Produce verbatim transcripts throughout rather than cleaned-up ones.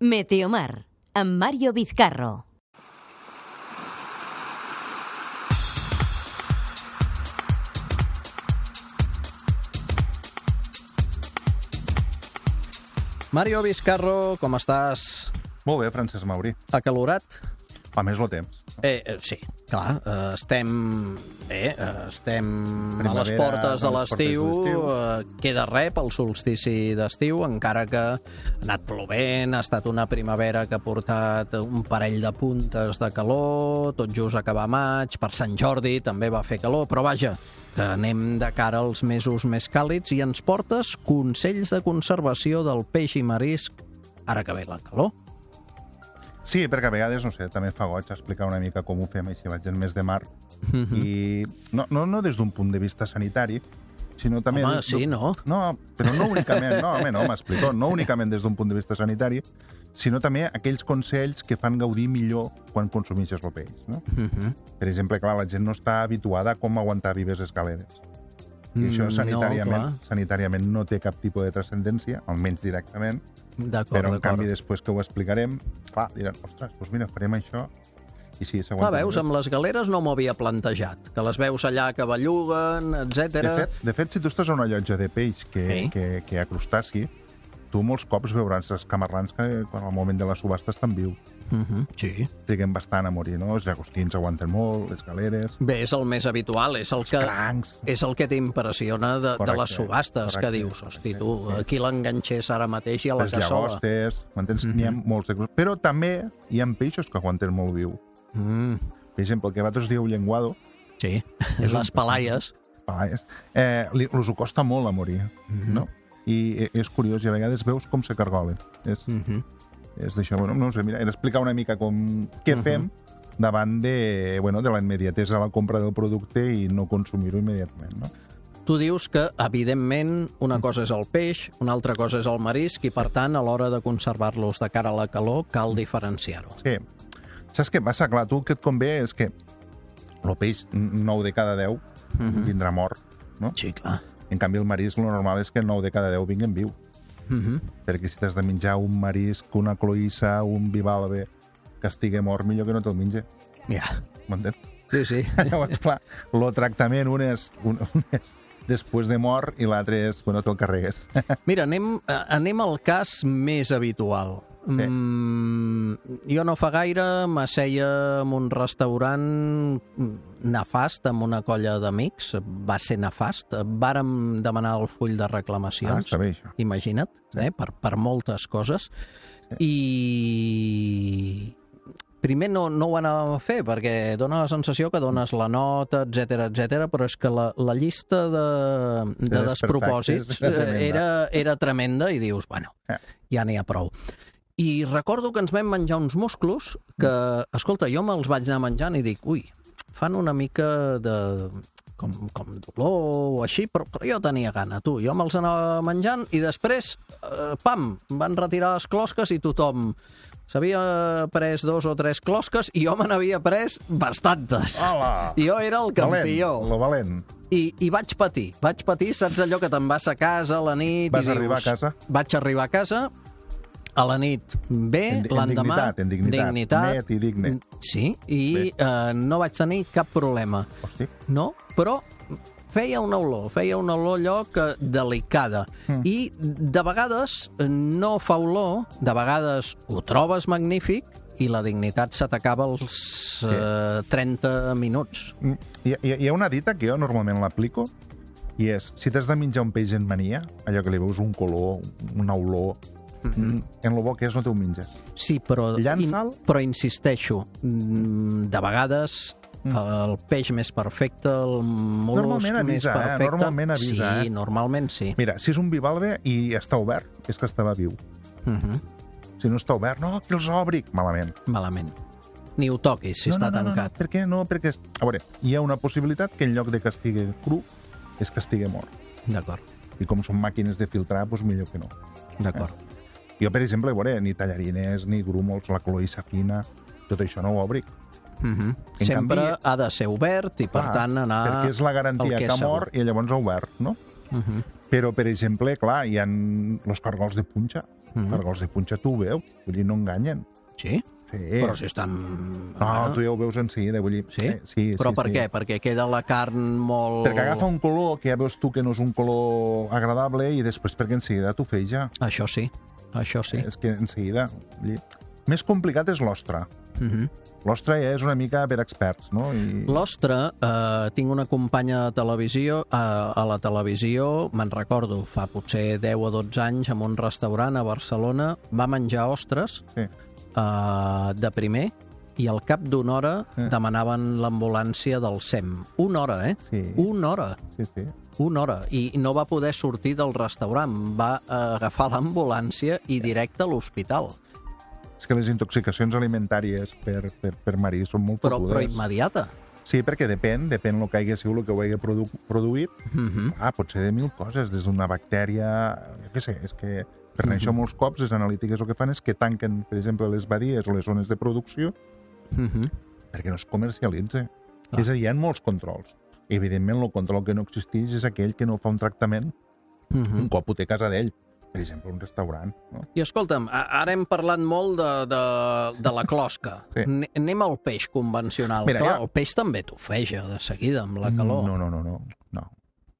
Meteomar, amb Mario Vizcarro. Mario Vizcarro, com estàs? Molt bé, Francesc Mauri. Acalorat? A més, lo temps. Eh, eh, sí, clar, eh, estem bé, eh, estem Primavera, a les portes de a les l'estiu, portes de l'estiu. eh, queda res pel solstici d'estiu, encara que ha anat plovent, ha estat una primavera que ha portat un parell de puntes de calor, tot just acabar maig, per Sant Jordi també va fer calor, però vaja, que anem de cara als mesos més càlids i ens portes consells de conservació del peix i marisc ara que ve la calor. Sí, perquè a vegades, no sé, també fa goig explicar una mica com ho fem així la gent més de mar. Mhm. I no, no, no des d'un punt de vista sanitari, sinó també... Home, des- sí, no? No, però no únicament, no, home, no, m'explico, no únicament des d'un punt de vista sanitari, sinó també aquells consells que fan gaudir millor quan consumeixes el peix, no? Mhm. Per exemple, clar, la gent no està habituada a com aguantar vives escaleres. I això Mm, sanitàriament, no, sanitàriament no té cap tipus de transcendència, almenys directament, D'acord, però en d'acord. canvi després que ho explicarem, clar, diran, ostres, doncs mira, farem això, i sí, Clar, s'aguanta. veus, amb les galeres no m'ho havia plantejat, que les veus allà que belluguen, De etcètera. fet, de fet, si tu estàs a una llotja de peix que, Sí. que, que hi ha crustaci, tu molts cops veuràs els camarrans que quan al moment de la subhasta estan vius. Mhm, sí. Triguen bastant a morir, no? Els llagostins aguanten molt, les galeres, Bé, és el més habitual, és el que, crancs... és el que t'impressiona de, de Correcte, les subhastes, que correcte, dius, hosti, tu, correcte, sí. aquí l'enganxés ara mateix i a la les cassola. llagostes, m'entens? Mhm. N'hi ha molts de crustacis. Però també hi ha peixos que aguanten molt viu. Mm, Per exemple, el que vosaltres dieu llenguado, sí, És les un- palaies. palaies, eh, li, els ho costa molt a morir, Mhm. no? I és curiós, i a vegades veus com se cargolen. És, Mhm. és d'això, bueno, no ho sé, mira, era explicar una mica com què Mhm. fem davant de, bueno, de la immediatesa de la compra del producte i no consumir-ho immediatament, no? Tu dius que, evidentment, una cosa és el peix, una altra cosa és el marisc, i, per tant, a l'hora de conservar-los de cara a la calor, cal diferenciar-ho. Sí. Saps què passa? Clar, tu el que et convé és que el peix, nou de cada deu, Mhm. vindrà mort, no? Sí, clar. En canvi, el marisc, el normal és que nou de cada deu vinguen viu. Mhm. Perquè si t'has de menjar un marisc, una cloïssa, un bivalve que estigui mort, millor que no te'l mengi. Ja, M'entens? sí, sí. Llavors, clar, el tractament un és, un, un és després de mort i l'altre és, bueno, te'l carregues. Mira, anem, eh, anem al cas més habitual. Sí. Mm, jo no fa gaire m'asseia en un restaurant nefast amb una colla d'amics. Va ser nefast. Vàrem demanar el full de Ah, reclamacions. està bé, això. Imagina't, eh, per, per moltes coses. I primer no, no ho anàvem a fer perquè dona la sensació que dones la nota, etcètera, etcètera, però és que la, la llista de, de De despropòsits desperfectes era tremenda. era, era tremenda i dius, bueno, Eh. ja n'hi ha prou. I recordo que ens vam menjar uns musclos que, escolta, jo me'ls vaig anar menjant i dic, ui, fan una mica de... com, com dolor o així, però, però jo tenia gana, tu. Jo me'ls anava menjant i després, eh, pam, van retirar les closques i tothom s'havia pres dos o tres closques i jo me n'havia pres bastantes. Hola! Jo era el campió. Valent, lo valent. I, I vaig patir, vaig patir, saps allò que te'n vas a casa a la nit Vas i dius... arribar a casa? Vaig arribar a casa, a la nit bé, En- en l'endemà... dignitat, en dignitat, net i digne. Sí, i Bé. eh, no vaig tenir cap problema. Hosti. No, però feia una olor, feia una olor allò que delicada. Mm. I de vegades no fa olor, de vegades ho trobes magnífic i la dignitat se t'acaba als eh, trenta minuts. Mm, Hi, hi, hi ha una dita que jo normalment l'aplico i és, si t'has de menjar un peix en mania, allò que li veus un color, una olor, mm, en lo bo que és no t'ho menges. Sí, però, Llança'l. però insisteixo, mm, de vegades el peix més perfecte, el mol·lusc Normalment més avisa, eh? perfecte... Normalment avisa, sí, eh? normalment sí. Mira, si és un bivalve i està obert, és que estava viu. Mhm. Si no està obert, no, que els obri, malament. Malament. Ni ho toquis, si no, està no, no, tancat. No, no. Per què no? Perquè, a veure, hi ha una possibilitat que en lloc de que estigui cru, és que estigui mort. D'acord, I com són màquines de filtrar, doncs millor que no. d'acord. Jo, per exemple, a veure, ni tallarines, ni grúmols, la cloïssa fina, tot això no ho obric. Mhm. En Sempre canvi- ha de ser obert i, per Clar, tant, anar... perquè és la garantia al que, que és ha mort i llavors ha obert, no? Mhm. Però, per exemple, clar, hi ha els cargols de punxa, Mm. Cargols de punxa tu ho veus, vull dir, no enganyen. Sí? Sí. Però si estan... No, tu ja ho veus en seguida, vull dir... Sí? Eh, sí, Però sí, per sí. què? Perquè queda la carn molt... Perquè agafa un color que ja veus tu que no és un color agradable i després perquè en seguida t'ho feia. Això sí, això sí. És que en seguida... Vull dir, més complicat és l'ostre. Uh -huh. L'ostre ja és una mica per experts, no? I... L'ostre, eh, tinc una companya de televisió, eh, a la televisió, me'n recordo, fa potser deu o dotze anys, en un restaurant a Barcelona, va menjar ostres Sí. eh, de primer i al cap d'una hora Eh. demanaven l'ambulància del S E M. Una hora, eh? Sí. Una hora. Sí, sí. Una hora. I no va poder sortir del restaurant. Va eh, agafar l'ambulància i directe a l'hospital. És que les intoxicacions alimentàries per, per, per marí són molt Però, fotudes. però immediata. Sí, perquè depèn, depèn el que hagi sigut, el que ho hagi produ produït. Uh -huh. Ah, pot ser de mil coses, des d'una bactèria... Jo què sé, és que per Mhm. això molts cops les analítiques el que fan és que tanquen, per exemple, les badies o les zones de producció Uh -huh. perquè no es comercialitza. Ah. És a dir, hi ha molts controls. Evidentment, el control que no existeix és aquell que no fa un tractament Uh un -huh. cop ho té a casa d'ell. Per exemple, un restaurant. No? I escolta'm, a- ara hem parlat molt de, de, de la closca. Sí. N- Anem al peix convencional. Mira, Clar, ja- el peix també t'ofeja de seguida amb la calor. No, no, no, no. no.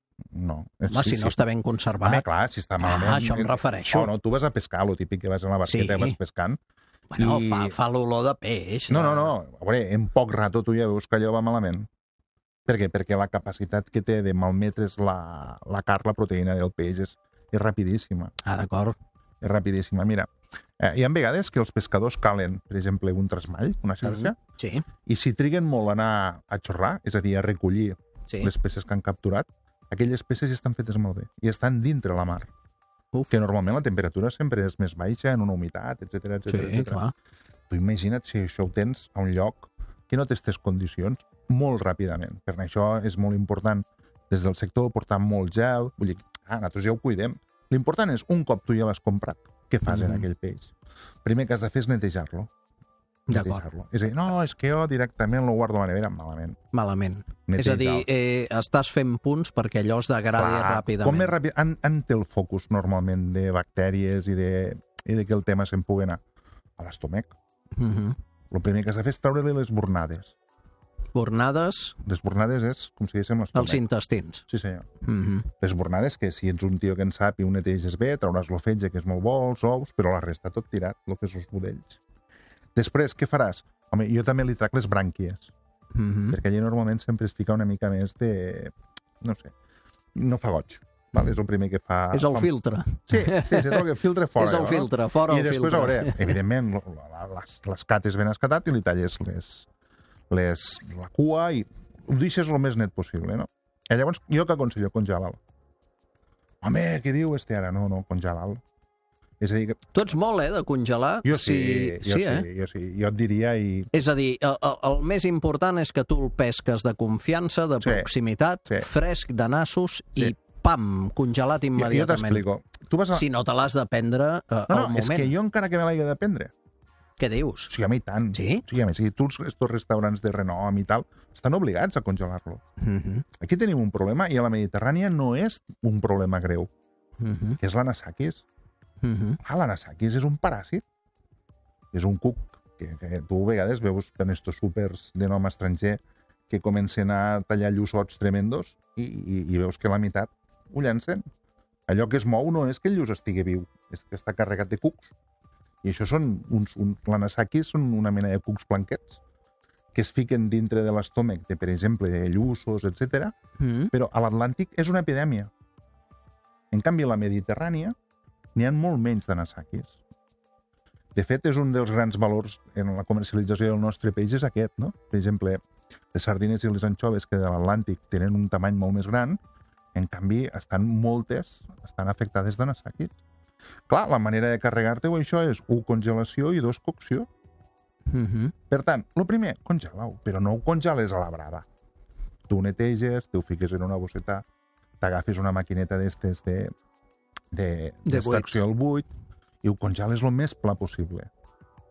no. Home, si no està ben conservat. Home, clar, si està malament... Ah, això em refereixo. Oh, no, tu vas a pescar, lo típic que vas a la barqueta Sí. i vas pescant. Bueno, I- fa, fa l'olor de peix. No, de- no, no. A veure, en poc rato tu ja veus que allò va malament. Per què? Perquè la capacitat que té de malmetre's la, la carn, la proteïna del peix, és, és rapidíssima. Ah, d'acord. És rapidíssima. Mira, eh, hi ha vegades que els pescadors calen, per exemple, un trasmall, una xarxa, Mhm. Sí, i si triguen molt a anar a xorrar, és a dir, a recollir sí. les peces que han capturat, aquelles peces ja estan fetes malbé i estan dintre la mar. Uf. Que normalment la temperatura sempre és més baixa, en una humitat, etcètera, Sí, etcètera. clar. Tu imagina't si això ho tens a un lloc que no té aquestes condicions molt ràpidament. Per això és molt important des del sector portar molt gel. Vull dir, ah, nosaltres ja ho cuidem. L'important és, un cop tu ja l'has comprat, què fas mm. en Mhm. aquell peix? Primer que has de fer és netejar-lo. D'acord. Netejar-lo. És a dir, no, és que jo directament lo guardo a la nevera. Malament. Malament. És Neteja-lo. a dir, eh, estàs fent punts perquè allò es degradi Clar, ràpidament. Com més ràpid... En, en té el focus, normalment, de bactèries i de, i de que el tema se'n pugui anar a l'estómac. Mhm. El primer que has de fer és treure-li les bornades. Bornades Les bornades és, com si diguéssim, l'estómac. als intestins. Sí, senyor. Mhm. Les bornades, que si ets un tio que en sap i ho neteges bé, trauràs l'ofetge, que és molt bo, els ous, però la resta tot tirat, el que és els budells. Després, què faràs? Home, jo també li trac les brànquies, Mhm. perquè allà normalment sempre es fica una mica més de... no sé, no fa goig. Val? És el primer que fa... És el fa... filtre. Sí, sí, sí, trobo que filtre fora. És el no? filtre, fora I el després, filtre. a veure, evidentment, lo- la- les, les cates ben escatat i li talles les, les, la cua i ho deixes el més net possible, no? I llavors, jo què aconsello? Congelar-lo. Home, què diu este ara? No, no, congelar-lo. És a dir, que Tu ets molt, eh, de congelar. jo sí, sí, jo sí, sí, eh? jo sí. Jo et diria i... És a dir, el, el, el més important és que tu el pesques de confiança, de Sí, proximitat, sí. fresc, de nassos, Sí. i pam, congelat Jo, jo immediatament. t'explico. Tu vas a... Si no te l'has de prendre eh, no, no, al moment. és que jo encara que me l'hagi de prendre. Què dius? Sí, home, i tant. Sí? Sí, home, sí, tu, estos restaurants de renom i tal, estan obligats a congelar-lo. Mhm, Aquí tenim un problema i a la Mediterrània no és un problema greu, mhm, que és l'anisakis. mhm. Ah, l'anisakis és un paràsit. És un cuc que, que tu a vegades veus en estos súpers de nom estranger que comencen a tallar lluçots tremendos i, i, i veus que la meitat ho llancen. Allò que es mou no és que el lluç estigui viu, és que està carregat de cucs. I això són uns... Un, l'anisakis són una mena de cucs blanquets que es fiquen dintre de l'estómac de, per exemple, de lluços, etcètera. Mhm. Però a l'Atlàntic és una epidèmia. En canvi, a la Mediterrània n'hi ha molt menys d'anisakis. De fet, és un dels grans valors en la comercialització del nostre peix és aquest, no? Per exemple, les sardines i les anxoves que de l'Atlàntic tenen un tamany molt més gran, en canvi, estan moltes, estan afectades d'anisakis. Clar, la manera de carregar-te-ho això és u, congelació i dos, cocció. Mhm. Per tant, el primer, congela-ho, però no ho congeles a la brava. Tu ho neteges, te ho fiques en una bosseta, t'agafes una maquineta d'estes de, de, De d'extracció al buit i ho congeles el més pla possible.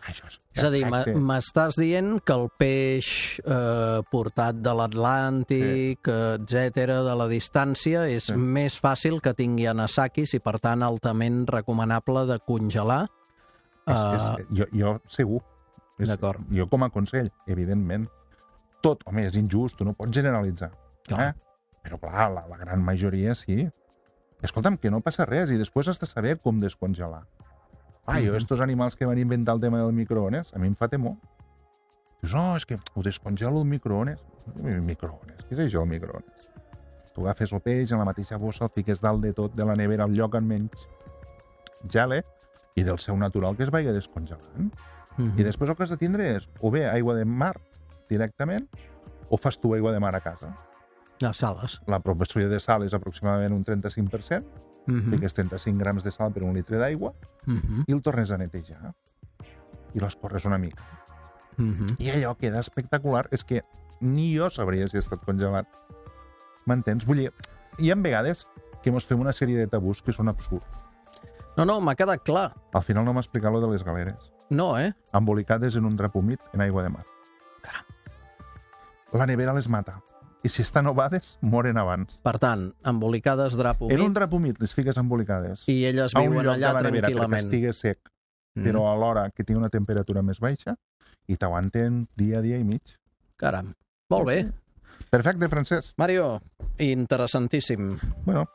Això és, És a dir, perfecte. m'estàs dient que el peix eh, portat de l'Atlàntic, sí. etcètera, de la distància, és sí. més fàcil que tingui anisakis i, per tant, altament recomanable de congelar. És, és, jo, jo segur. És, D'acord. Jo com a consell, evidentment. Tot, home, és injust, tu no pots generalitzar. Clar. Eh? Però, clar, la, la gran majoria sí. Escolta'm, que no passa res i després has de saber com descongelar. Ah, jo, estos animals que van inventar el tema del microones, a mi em fa temor. Dius, no, és que ho descongelo el microones. Microones, què és això, el microones? Tu agafes el peix en la mateixa bossa, el fiques dalt de tot, de la nevera, al lloc on menys gele, i del seu natural que es vagi descongelant. Mm-hmm. I després el que has de tindre és o bé aigua de mar directament, o fas tu aigua de mar a casa. Les sales. La proporció de sal és aproximadament un trenta-cinc per cent, Mm-hmm. fiques trenta-cinc grams de sal per un litre d'aigua, Mm-hmm. i el tornes a netejar. I l'escorres una mica. Mm-hmm. I allò queda espectacular. És que ni jo sabria si ha estat congelat. M'entens? Vull dir, hi ha vegades que mos fem una sèrie de tabús que són absurds. No, no, m'ha quedat clar. Al final no m'ha explicat lo de les galeres. No, eh? Embolicades en un drap humit en aigua de mar. Caram. La nevera les mata. I si estan ovades, moren abans. Per tant, embolicades, drap humit, En un drap humit les fiques embolicades. i elles a un viuen lloc allà de la nevera perquè tranquil·lament. estigui sec, Mm. però alhora que tingui una temperatura més baixa, i t'aguanten dia, dia i mig. Caram. Molt bé. Perfecte, Francesc. Mario, interessantíssim. Bueno,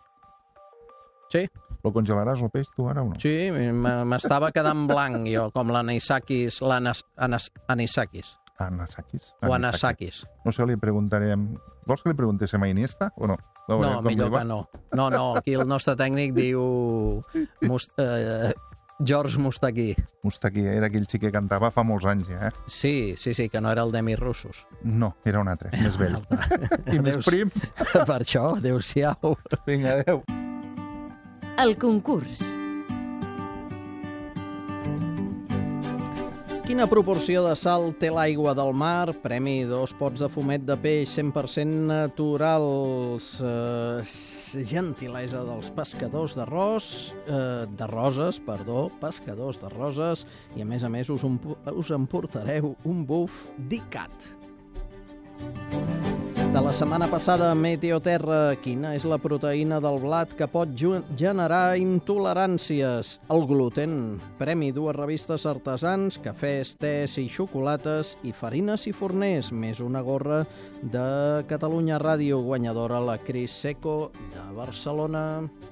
Sí, lo congelaràs el peix tu ara o no? sí, m- m'estava quedant blanc jo, com l'anisakis, l'anas, anas, anisakis, Anasakis. o anasakis. No sé, li preguntarem... Vols que li preguntéssim a Iniesta o no? A veure No, com li millor va. que no. No, no, aquí el nostre tècnic diu Must, eh, George Mustaquí. Mustaki era aquell xic que cantava fa molts anys ja, eh? Sí, sí, sí, que no era el Demi Russos. No, era un altre, més vell. I més Adéu- prim. Per això, adéu-siau. Vinga, adéu. El concurs. Quina proporció de sal té l'aigua del mar? Premi dos pots de fumet de peix cent per cent naturals. Eh, gentilesa dels pescadors d'arròs, eh, de roses, perdó, pescadors de roses, i a més a més us, empo- us emportareu un buf d'Icat. De la setmana passada, Meteoterra, quina és la proteïna del blat que pot ju- generar intoleràncies? El gluten. Premi dues revistes artesans, cafès, tés i xocolates, i farines i forners, més una gorra de Catalunya Ràdio, guanyadora la Cris Seco de Barcelona.